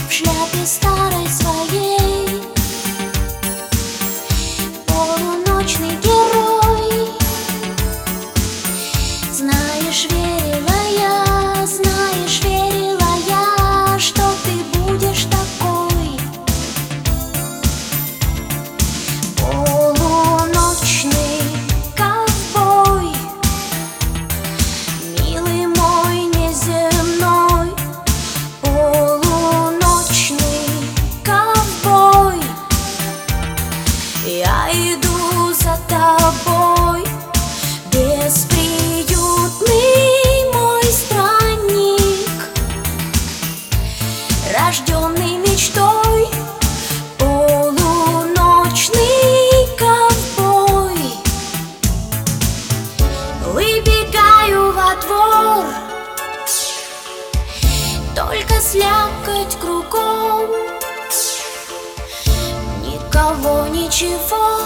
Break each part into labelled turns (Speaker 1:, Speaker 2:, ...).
Speaker 1: в шляпе старой своей. Полуночный герой. Знаешь, верила я, что ты будешь такой. Полуночный ковбой, милый мой неземной. Полуночный ковбой, я иду за тобой. Бесприютный мой странник, рожденный мечтой. Полуночный ковбой. Выбегаю во двор, только слякоть кругом, никого, ничего,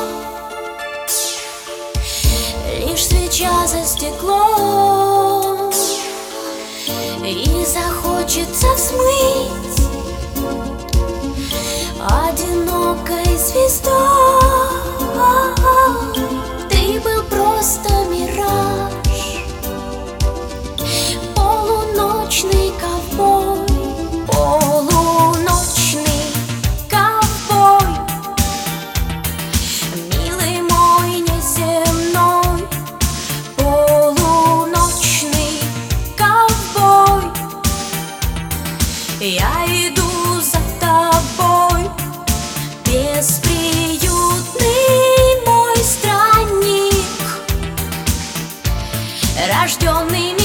Speaker 1: лишь свеча за стеклом. И захочется взмыть одинокой звездой. Ты был просто мираж, полуночный ковбой. Полуночный ковбой, милый мой неземной. Полуночный ковбой, я иду за тобой. Бесприютный мой странник, рожденный